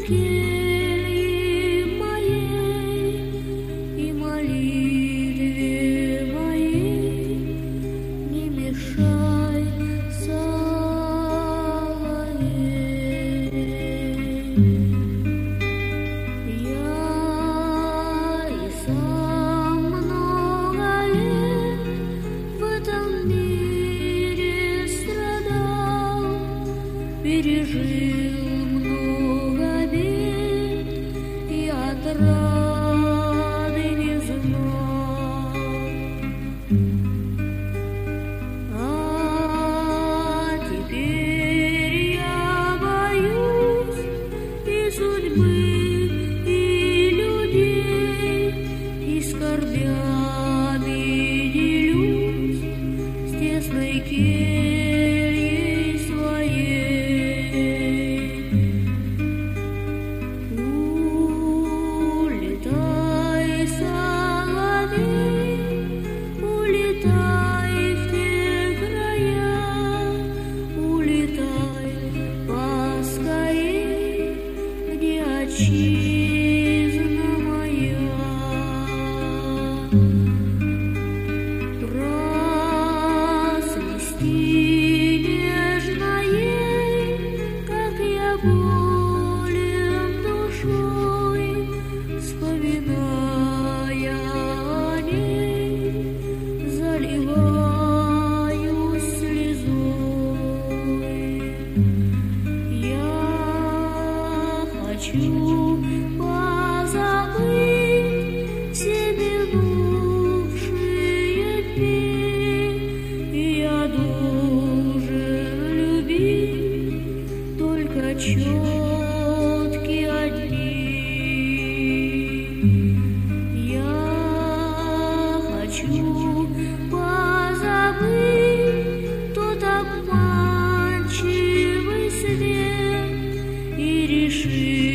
келье моей и молитве моей не мешай, соловей. Я и сам много лет в этом мире страдал, пережил много бед и отрады не знал. А теперь я боюсь и судьбы, и людей, и скорбями делюсь с тесной кельей своей. Улетай, соловей, улетай в те края, улетай поскорей, где отчизна моя. Просвисти нежно ей, как я болен душой, вспоминая о ней, заливаюсь слезой. Я хочу позабыть все минувшие дни, и я должен любить только четкие одни. Я хочу позабыть тот обманчивый свет и решить